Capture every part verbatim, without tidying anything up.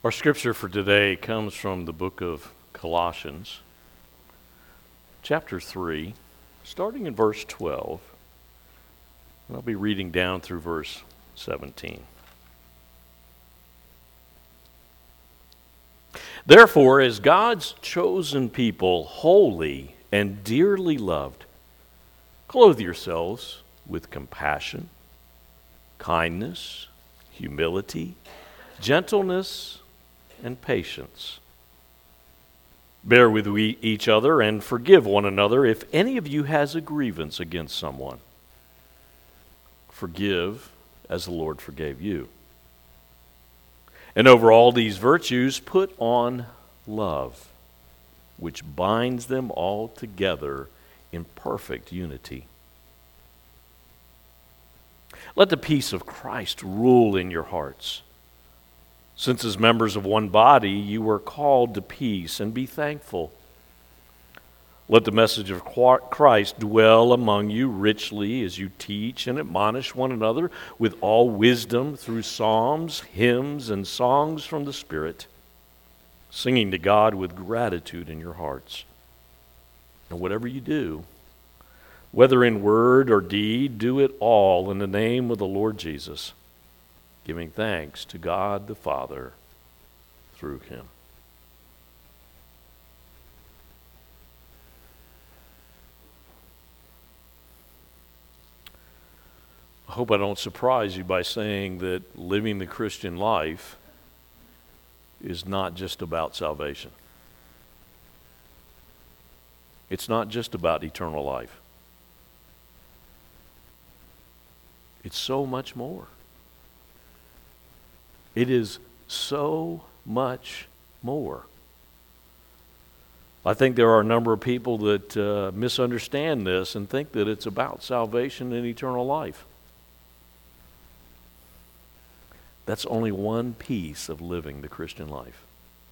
Our scripture for today comes from the book of Colossians, chapter three, starting in verse twelve. And I'll be reading down through verse seventeen. Therefore, as God's chosen people, holy and dearly loved, clothe yourselves with compassion, kindness, humility, gentleness, and patience. Bear with we each other and forgive one another if any of you has a grievance against someone. Forgive as the Lord forgave you. And over all these virtues, put on love, which binds them all together in perfect unity. Let the peace of Christ rule in your hearts. Since as members of one body you were called to peace, and be thankful. Let the message of Christ dwell among you richly as you teach and admonish one another with all wisdom through psalms, hymns, and songs from the Spirit, singing to God with gratitude in your hearts. And whatever you do, whether in word or deed, do it all in the name of the Lord Jesus, giving thanks to God the Father through him. I hope I don't surprise you by saying that living the Christian life is not just about salvation. It's not just about eternal life. It's so much more. It is so much more. I think there are a number of people that uh, misunderstand this and think that it's about salvation and eternal life. That's only one piece of living the Christian life.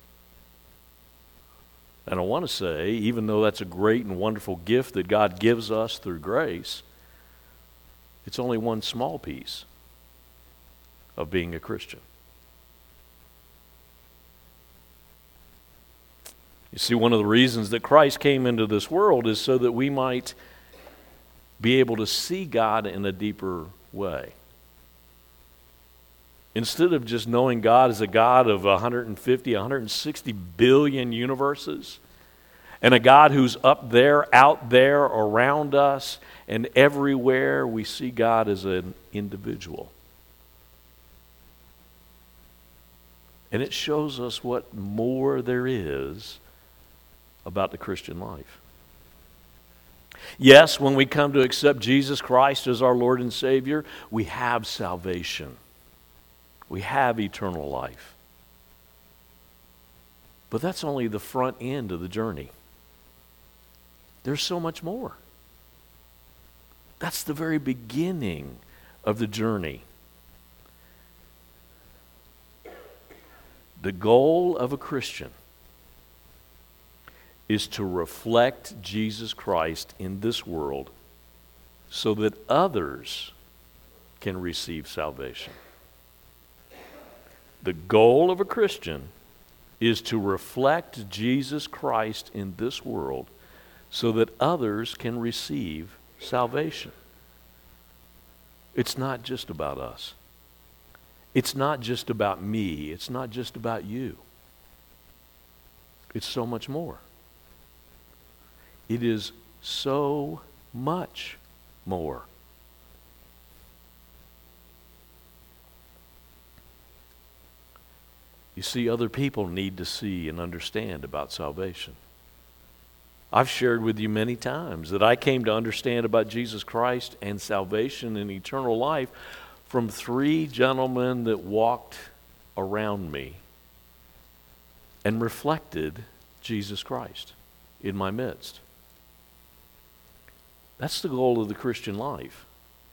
And I want to say, even though that's a great and wonderful gift that God gives us through grace, it's only one small piece of being a Christian. You see, one of the reasons that Christ came into this world is so that we might be able to see God in a deeper way. Instead of just knowing God as a God of one hundred fifty, one hundred sixty billion universes, and a God who's up there, out there, around us, and everywhere, we see God as an individual. And it shows us what more there is about the Christian life. Yes, when we come to accept Jesus Christ as our Lord and Savior, we have salvation. We have eternal life. But that's only the front end of the journey. There's so much more. That's the very beginning of the journey. The goal of a Christian is to reflect Jesus Christ in this world so that others can receive salvation. The goal of a Christian is to reflect Jesus Christ in this world so that others can receive salvation. It's not just about us. It's not just about me. It's not just about you. It's so much more. It is so much more. You see, other people need to see and understand about salvation. I've shared with you many times that I came to understand about Jesus Christ and salvation and eternal life from three gentlemen that walked around me and reflected Jesus Christ in my midst. That's the goal of the Christian life.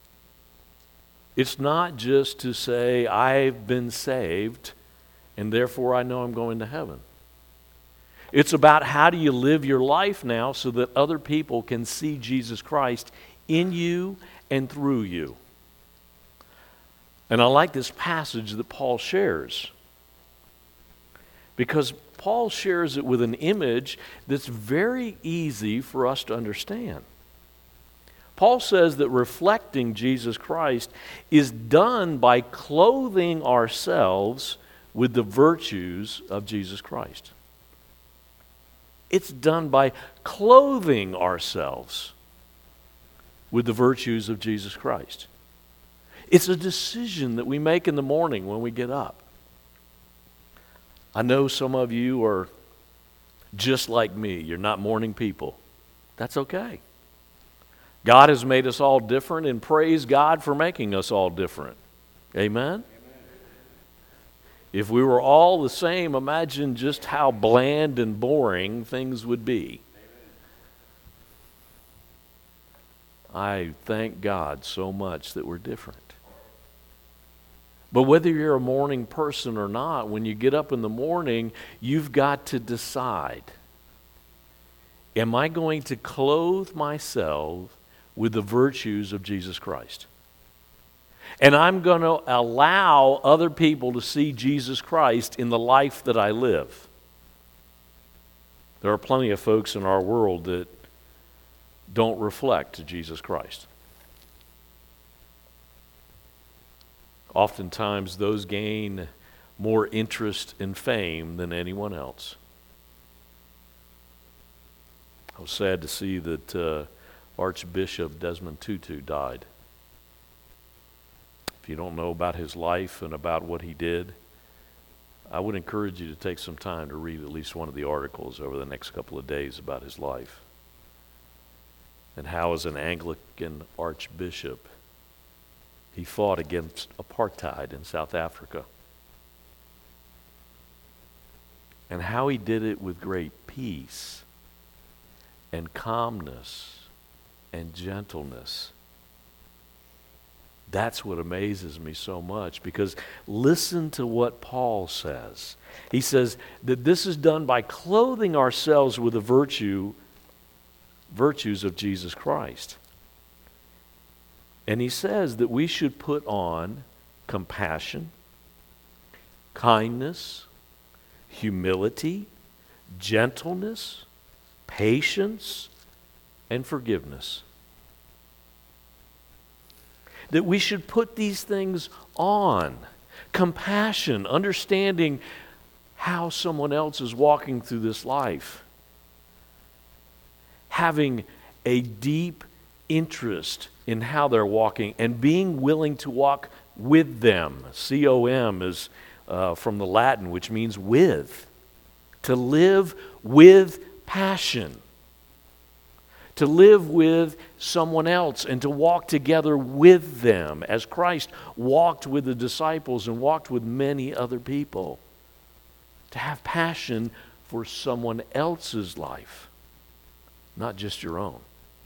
It's not just to say, I've been saved, and therefore I know I'm going to heaven. It's about how do you live your life now so that other people can see Jesus Christ in you and through you. And I like this passage that Paul shares. Because Paul shares it with an image that's very easy for us to understand. Paul says that reflecting Jesus Christ is done by clothing ourselves with the virtues of Jesus Christ. It's done by clothing ourselves with the virtues of Jesus Christ. It's a decision that we make in the morning when we get up. I know some of you are just like me. You're not morning people. That's okay. God has made us all different, and praise God for making us all different. Amen? Amen. If we were all the same, imagine just how bland and boring things would be. Amen. I thank God so much that we're different. But whether you're a morning person or not, when you get up in the morning, you've got to decide, am I going to clothe myself with the virtues of Jesus Christ? And I'm going to allow other people to see Jesus Christ in the life that I live. There are plenty of folks in our world that don't reflect Jesus Christ. Oftentimes, those gain more interest and fame than anyone else. I was sad to see that uh, Archbishop Desmond Tutu died. If you don't know about his life and about what he did, I would encourage you to take some time to read at least one of the articles over the next couple of days about his life and how, as an Anglican archbishop, he fought against apartheid in South Africa, and how he did it with great peace and calmness and gentleness. That's what amazes me so much, because listen to what Paul says. He says that this is done by clothing ourselves with the virtue, virtues of Jesus Christ. And he says that we should put on compassion, kindness, humility, gentleness, patience, and forgiveness. That we should put these things on. Compassion, understanding how someone else is walking through this life. Having a deep interest in how they're walking and being willing to walk with them. C O M is uh, from the Latin, which means with. To live with passion. To live with someone else and to walk together with them as Christ walked with the disciples and walked with many other people. To have passion for someone else's life, not just your own.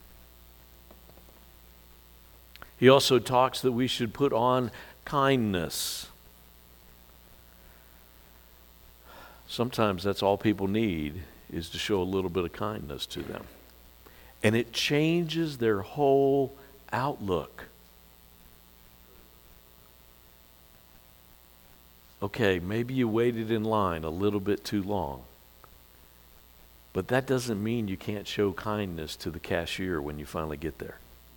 He also talks that we should put on kindness. Sometimes that's all people need, is to show a little bit of kindness to them. And it changes their whole outlook. Okay, maybe you waited in line a little bit too long. But that doesn't mean you can't show kindness to the cashier when you finally get there.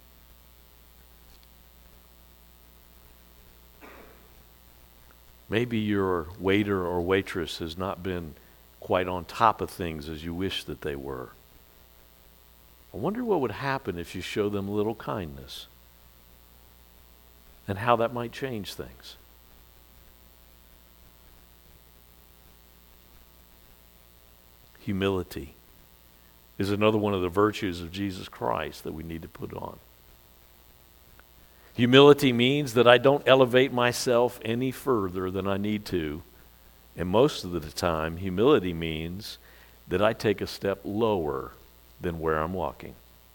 Maybe your waiter or waitress has not been quite on top of things as you wish that they were. I wonder what would happen if you show them a little kindness and how that might change things. Humility is another one of the virtues of Jesus Christ that we need to put on. Humility means that I don't elevate myself any further than I need to. And most of the time, humility means that I take a step lower than where I'm walking.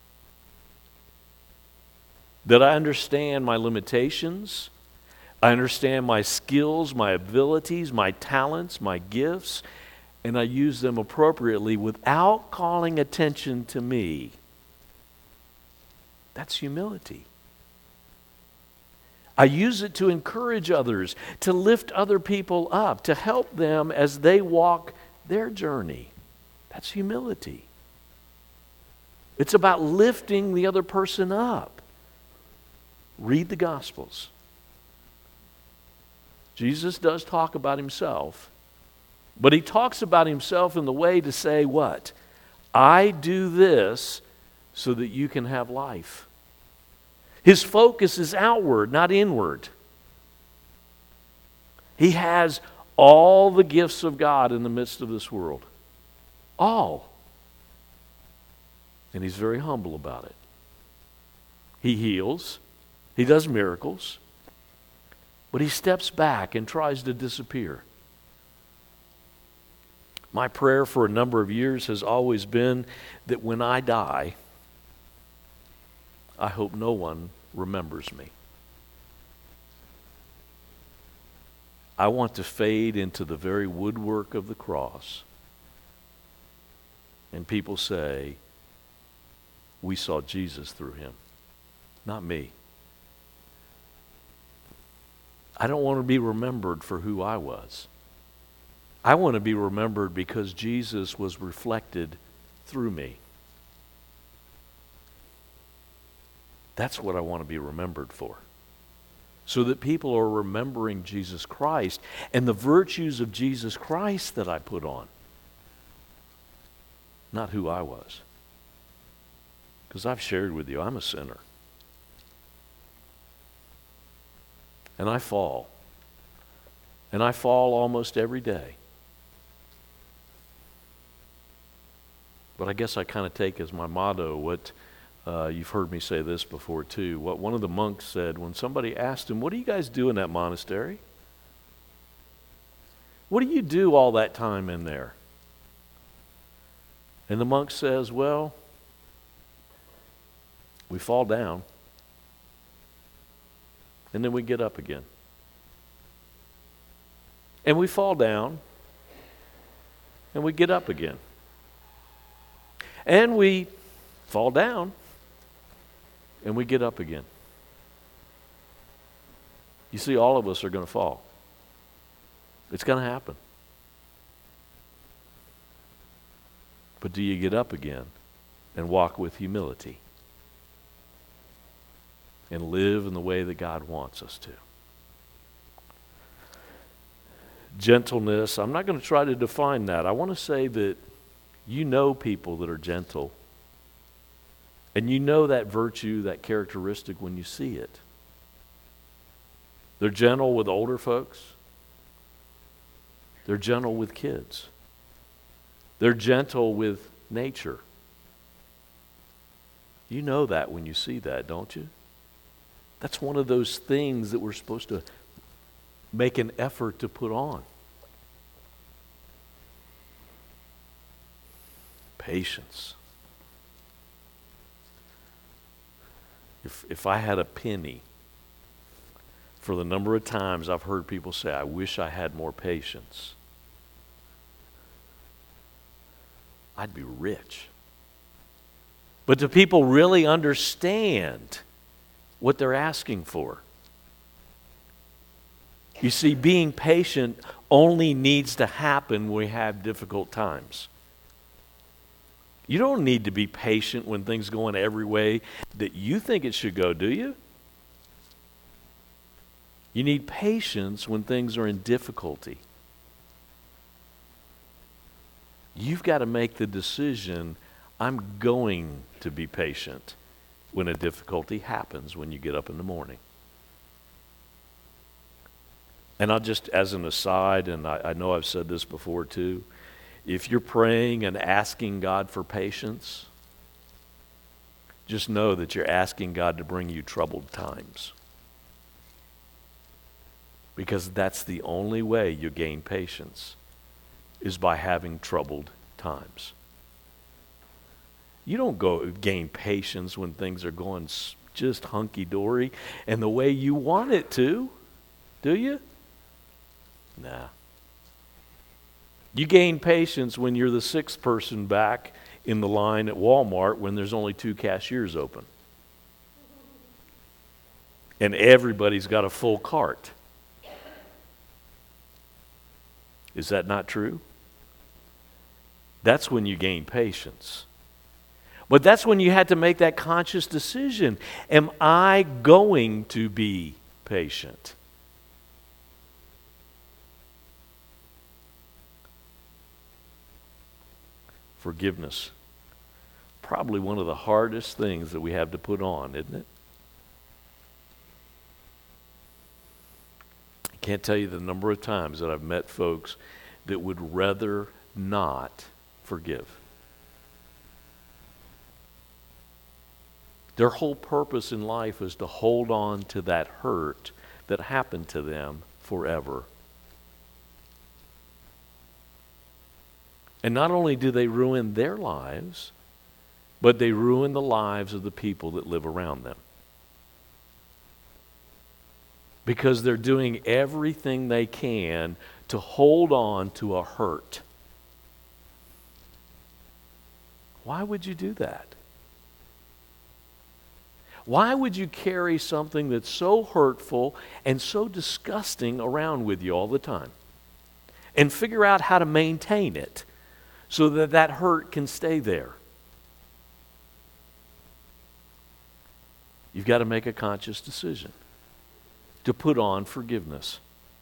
That I understand my limitations. I understand my skills, my abilities, my talents, my gifts, and I use them appropriately without calling attention to me. That's humility. I use it to encourage others, to lift other people up, to help them as they walk their journey. That's humility. It's about lifting the other person up. Read the Gospels. Jesus does talk about himself, but he talks about himself in the way to say what? I do this so that you can have life. His focus is outward, not inward. He has all the gifts of God in the midst of this world. All. And he's very humble about it. He heals. He does miracles. But he steps back and tries to disappear. My prayer for a number of years has always been that when I die, I hope no one remembers me. I want to fade into the very woodwork of the cross. And people say, we saw Jesus through him. Not me. I don't want to be remembered for who I was. I want to be remembered because Jesus was reflected through me. That's what I want to be remembered for. So that people are remembering Jesus Christ and the virtues of Jesus Christ that I put on. Not who I was. Because I've shared with you, I'm a sinner. And I fall. And I fall almost every day. But I guess I kind of take as my motto what uh, you've heard me say this before too. What one of the monks said when somebody asked him, what do you guys do in that monastery? What do you do all that time in there? And the monk says, well, we fall down and then we get up again. And we fall down and we get up again. And we fall down and we get up again. You see, all of us are going to fall. It's going to happen. But do you get up again and walk with humility and live in the way that God wants us to? Gentleness, I'm not going to try to define that. I want to say that you know people that are gentle. And you know that virtue, that characteristic when you see it. They're gentle with older folks. They're gentle with kids. They're gentle with nature. You know that when you see that, don't you? That's one of those things that we're supposed to make an effort to put on. Patience. If if I had a penny for the number of times I've heard people say, I wish I had more patience, I'd be rich. But do people really understand what they're asking for? You see, being patient only needs to happen when we have difficult times. You don't need to be patient when things go in every way that you think it should go, do you? You need patience when things are in difficulty. You've got to make the decision, I'm going to be patient when a difficulty happens when you get up in the morning. And I'll just, as an aside, and I, I know I've said this before too, if you're praying and asking God for patience, just know that you're asking God to bring you troubled times. Because that's the only way you gain patience, is by having troubled times. You don't go gain patience when things are going just hunky-dory and the way you want it to, do you? Nah. You gain patience when you're the sixth person back in the line at Walmart when there's only two cashiers open. and everybody's got a full cart. Is that not true? That's when you gain patience. But that's when you had to make that conscious decision. Am I going to be patient? Forgiveness. Probably one of the hardest things that we have to put on, isn't it? I can't tell you the number of times that I've met folks that would rather not forgive. Their whole purpose in life is to hold on to that hurt that happened to them forever. And not only do they ruin their lives, but they ruin the lives of the people that live around them. Because they're doing everything they can to hold on to a hurt. Why would you do that? Why would you carry something that's so hurtful and so disgusting around with you all the time? And figure out how to maintain it so that that hurt can stay there. You've got to make a conscious decision to put on forgiveness.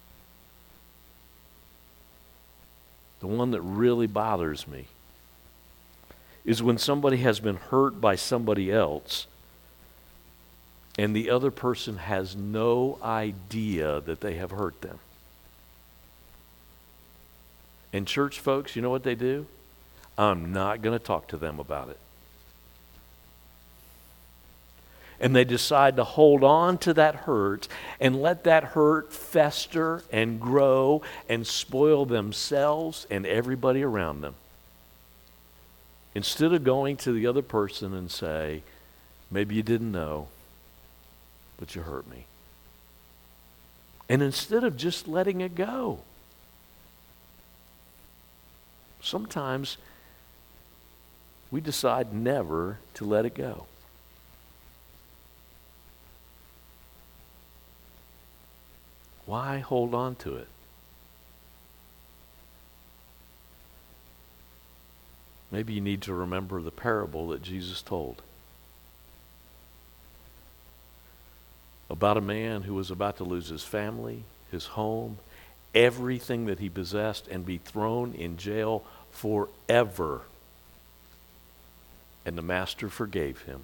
The one that really bothers me is when somebody has been hurt by somebody else and the other person has no idea that they have hurt them. And church folks, you know what they do? I'm not going to talk to them about it. And they decide to hold on to that hurt and let that hurt fester and grow and spoil themselves and everybody around them. Instead of going to the other person and say, maybe you didn't know, but you hurt me. And instead of just letting it go. Sometimes we decide never to let it go. Why hold on to it? Maybe you need to remember the parable that Jesus told about a man who was about to lose his family, his home, everything that he possessed, and be thrown in jail forever. And the master forgave him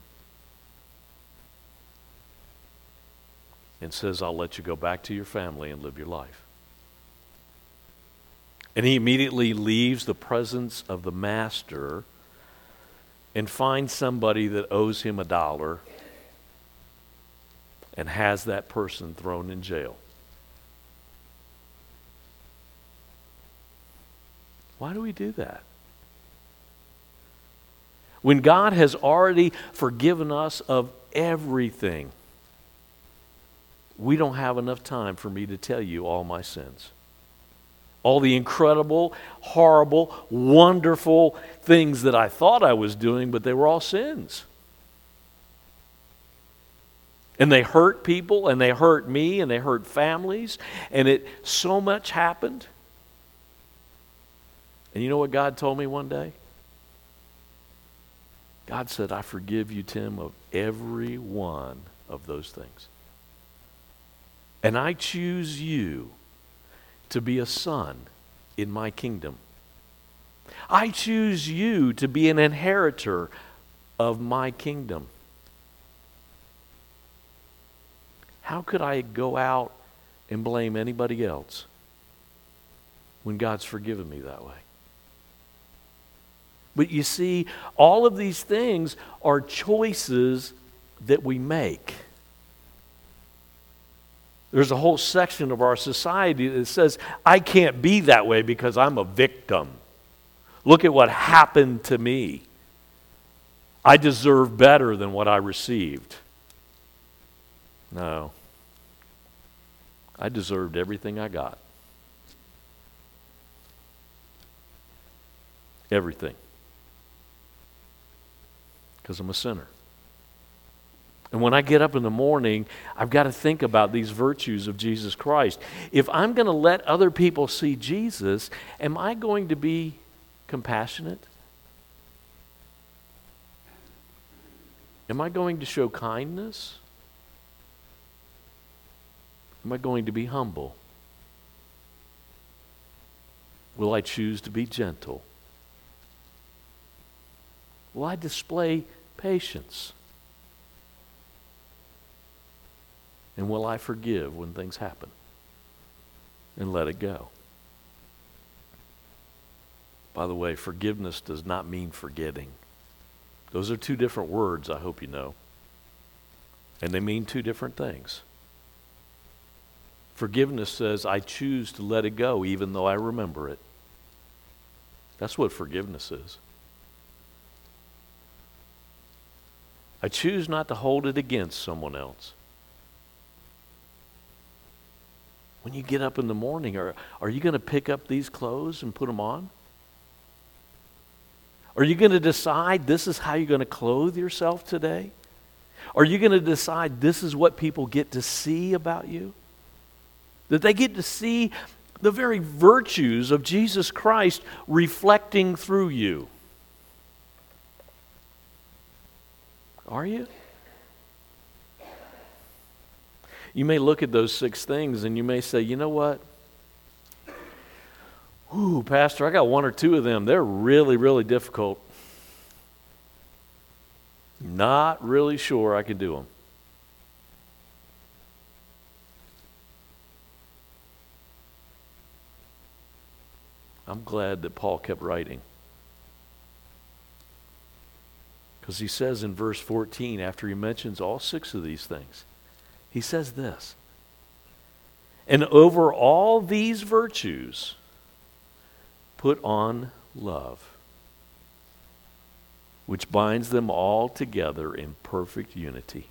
and says, I'll let you go back to your family and live your life. And he immediately leaves the presence of the master and finds somebody that owes him a dollar and has that person thrown in jail. Why do we do that? When God has already forgiven us of everything, we don't have enough time for me to tell you all my sins. All the incredible, horrible, wonderful things that I thought I was doing, but they were all sins. And they hurt people, and they hurt me, and they hurt families, and it so much happened. And you know what God told me one day? God said, I forgive you, Tim, of every one of those things. And I choose you to be a son in my kingdom. I choose you to be an inheritor of my kingdom. How could I go out and blame anybody else when God's forgiven me that way? But you see, all of these things are choices that we make. There's a whole section of our society that says, I can't be that way because I'm a victim. Look at what happened to me. I deserve better than what I received. No. I deserved everything I got. Everything. Because I'm a sinner. And when I get up in the morning, I've got to think about these virtues of Jesus Christ. If I'm going to let other people see Jesus, am I going to be compassionate? Am I going to show kindness? Am I going to be humble? Will I choose to be gentle? Will I display patience? And will I forgive when things happen and let it go? By the way, forgiveness does not mean forgetting. Those are two different words, I hope you know. And they mean two different things. Forgiveness says, I choose to let it go even though I remember it. That's what forgiveness is. I choose not to hold it against someone else. When you get up in the morning, are, are you going to pick up these clothes and put them on? Are you going to decide this is how you're going to clothe yourself today? Are you going to decide this is what people get to see about you? That they get to see the very virtues of Jesus Christ reflecting through you. Are you? You may look at those six things and you may say, you know what? Ooh, Pastor, I got one or two of them. They're really, really difficult. Not really sure I can do them. I'm glad that Paul kept writing. Because he says in verse fourteen, after he mentions all six of these things, he says this, and over all these virtues, put on love, which binds them all together in perfect unity.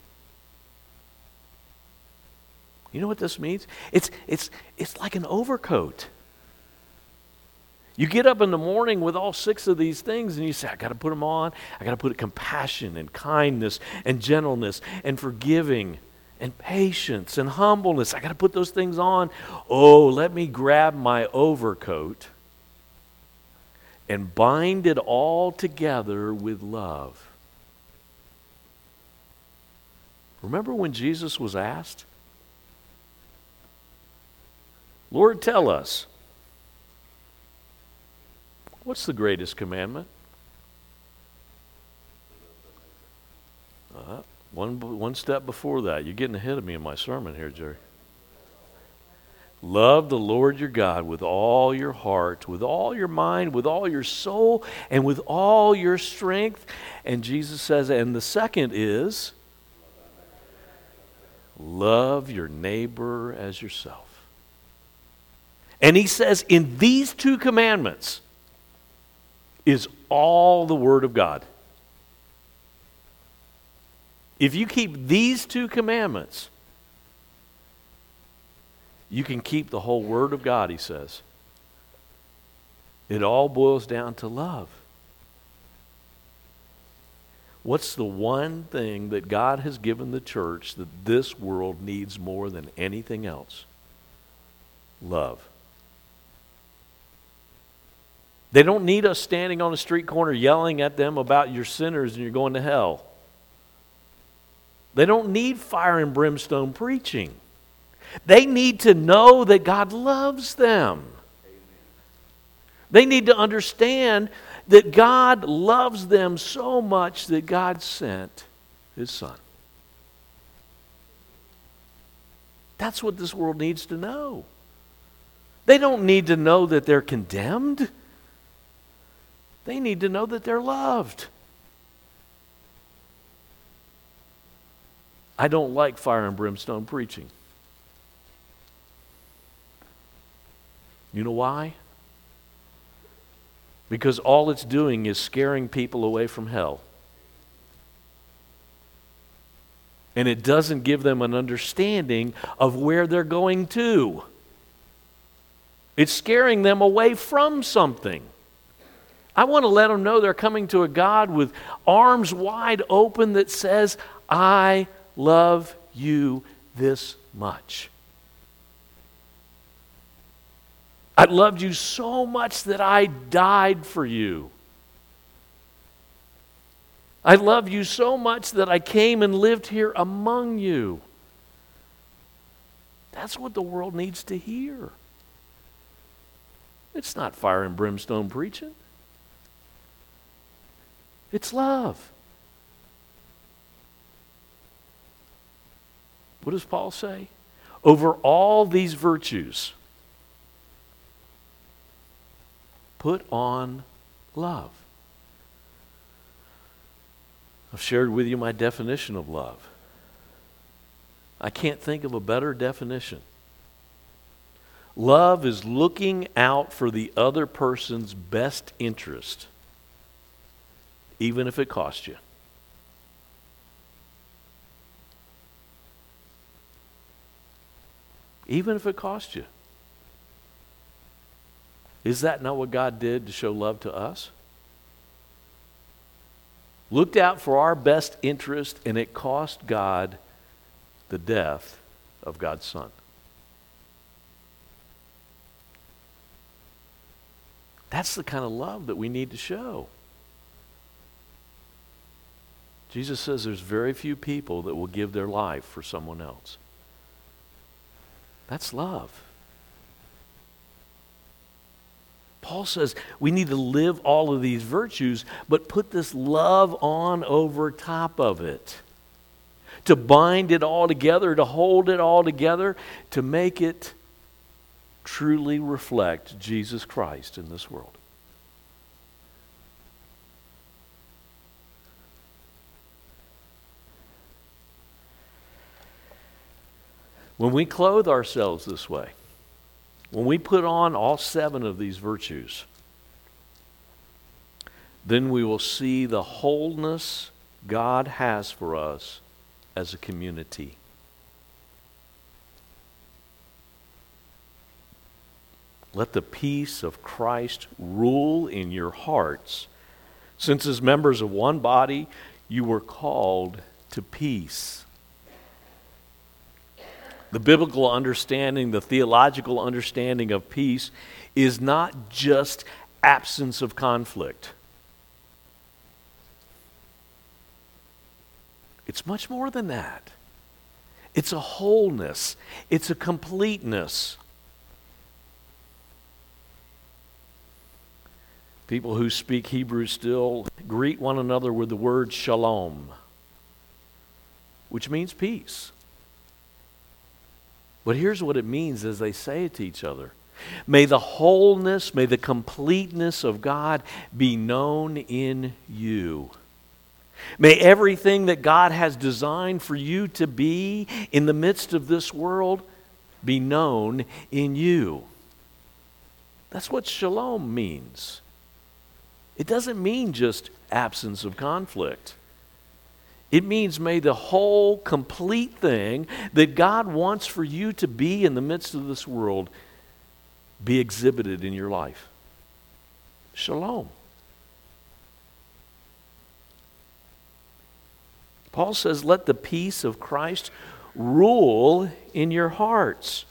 You know what this means? It's, it's, it's like an overcoat. You get up in the morning with all six of these things and you say, I got to put them on. I got to put compassion and kindness and gentleness and forgiving and patience and humbleness. I got to put those things on. Oh, let me grab my overcoat and bind it all together with love. Remember when Jesus was asked, Lord, tell us, what's the greatest commandment? Uh, one, one step before that. You're getting ahead of me in my sermon here, Jerry. Love the Lord your God with all your heart, with all your mind, with all your soul, and with all your strength. And Jesus says, and the second is, love your neighbor as yourself. And he says, in these two commandments is all the Word of God. If you keep these two commandments, you can keep the whole Word of God, he says. It all boils down to love. What's the one thing that God has given the church that this world needs more than anything else? Love. They don't need us standing on a street corner yelling at them about you're sinners and you're going to hell. They don't need fire and brimstone preaching. They need to know that God loves them. They need to understand that God loves them so much that God sent His Son. That's what this world needs to know. They don't need to know that they're condemned. They need to know that they're loved. I don't like fire and brimstone preaching. You know why? Because all it's doing is scaring people away from hell. And it doesn't give them an understanding of where they're going to. It's scaring them away from something. I want to let them know they're coming to a God with arms wide open that says, I love you this much. I loved you so much that I died for you. I love you so much that I came and lived here among you. That's what the world needs to hear. It's not fire and brimstone preaching. It's love. What does Paul say? Over all these virtues, put on love. I've shared with you my definition of love. I can't think of a better definition. Love is looking out for the other person's best interest, even if it costs you. Even if it costs you. Is that not what God did to show love to us? Looked out for our best interest, and it cost God the death of God's Son. That's the kind of love that we need to show. Jesus says there's very few people that will give their life for someone else. That's love. Paul says we need to live all of these virtues, but put this love on over top of it. To bind it all together, to hold it all together, to make it truly reflect Jesus Christ in this world. When we clothe ourselves this way, when we put on all seven of these virtues, then we will see the wholeness God has for us as a community. Let the peace of Christ rule in your hearts, since as members of one body, you were called to peace. The biblical understanding, the theological understanding of peace is not just absence of conflict. It's much more than that. It's a wholeness. It's a completeness. People who speak Hebrew still greet one another with the word shalom, which means peace. But here's what it means as they say it to each other. May the wholeness, may the completeness of God be known in you. May everything that God has designed for you to be in the midst of this world be known in you. That's what shalom means. It doesn't mean just absence of conflict. It means may the whole, complete thing that God wants for you to be in the midst of this world be exhibited in your life. Shalom. Paul says, let the peace of Christ rule in your hearts.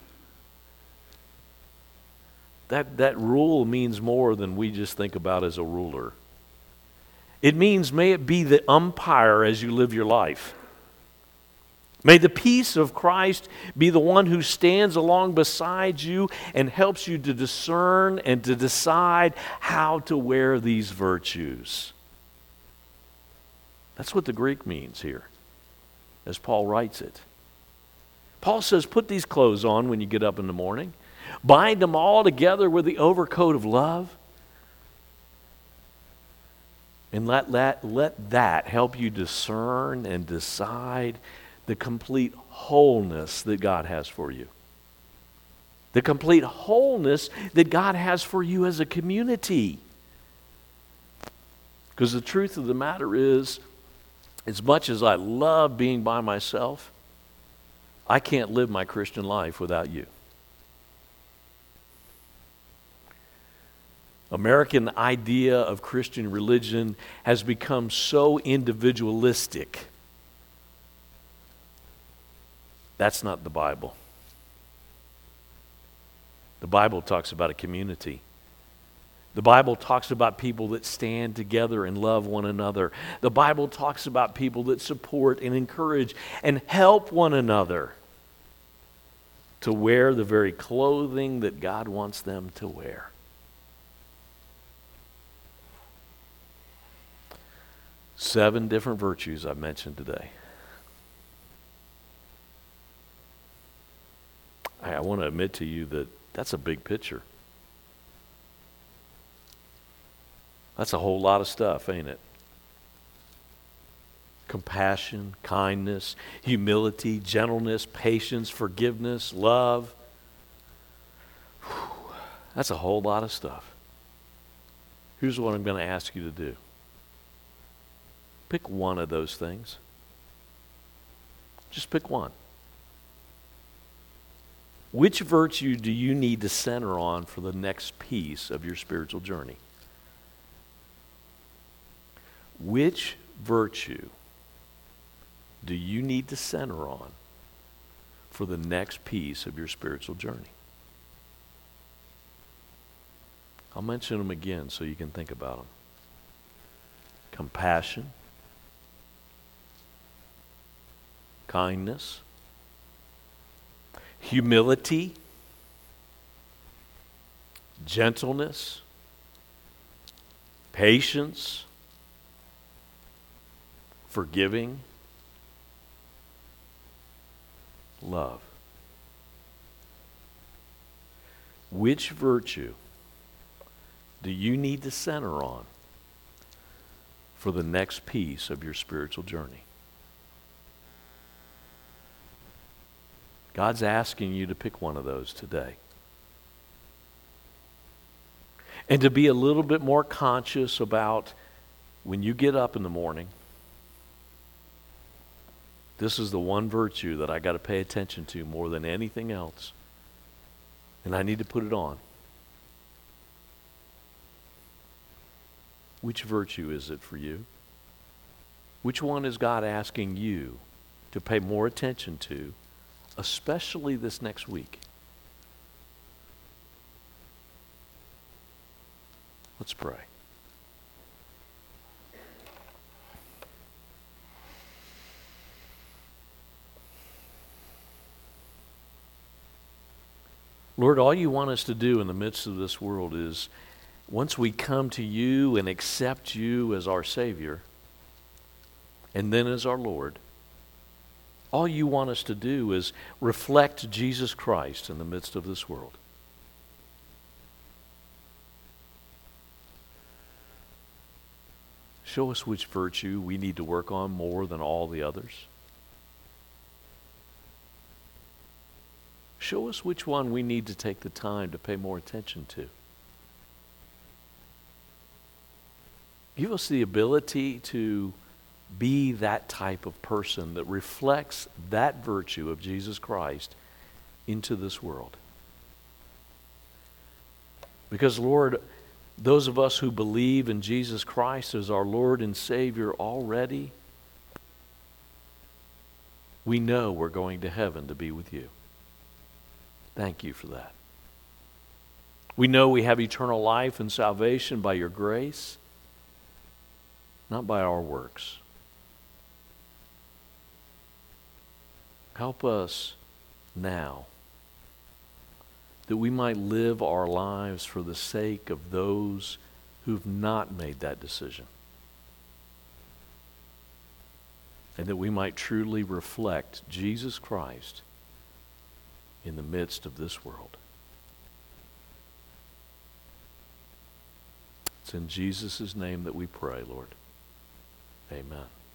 That, that rule means more than we just think about as a ruler. It means may it be the umpire as you live your life. May the peace of Christ be the one who stands along beside you and helps you to discern and to decide how to wear these virtues. That's what the Greek means here, as Paul writes it. Paul says, put these clothes on when you get up in the morning. Bind them all together with the overcoat of love. And let that, let that help you discern and decide the complete wholeness that God has for you. The complete wholeness that God has for you as a community. Because the truth of the matter is, as much as I love being by myself, I can't live my Christian life without you. American idea of Christian religion has become so individualistic That's not the Bible. The Bible talks about a community. The Bible talks about people that stand together and love one another. The Bible talks about people that support and encourage and help one another to wear the very clothing that God wants them to wear. Seven different virtues I've mentioned today. I, I want to admit to you that that's a big picture. That's a whole lot of stuff, ain't it? Compassion, kindness, humility, gentleness, patience, forgiveness, love. Whew, that's a whole lot of stuff. Here's what I'm going to ask you to do. Pick one of those things. Just pick one. Which virtue do you need to center on for the next piece of your spiritual journey? Which virtue do you need to center on for the next piece of your spiritual journey? I'll mention them again so you can think about them. Compassion, kindness, humility, gentleness, patience, forgiving, love. Which virtue do you need to center on for the next piece of your spiritual journey? God's asking you to pick one of those today. And to be a little bit more conscious about when you get up in the morning, this is the one virtue that I got to pay attention to more than anything else. And I need to put it on. Which virtue is it for you? Which one is God asking you to pay more attention to, especially this next week? Let's pray. Lord, all you want us to do in the midst of this world is, once we come to you and accept you as our Savior, and then as our Lord, all you want us to do is reflect Jesus Christ in the midst of this world. Show us which virtue we need to work on more than all the others. Show us which one we need to take the time to pay more attention to. Give us the ability to be that type of person that reflects that virtue of Jesus Christ into this world. Because, Lord, those of us who believe in Jesus Christ as our Lord and Savior already, we know we're going to heaven to be with you. Thank you for that. We know we have eternal life and salvation by your grace, not by our works. Help us now that we might live our lives for the sake of those who've not made that decision, and that we might truly reflect Jesus Christ in the midst of this world. It's in Jesus' name that we pray, Lord. Amen.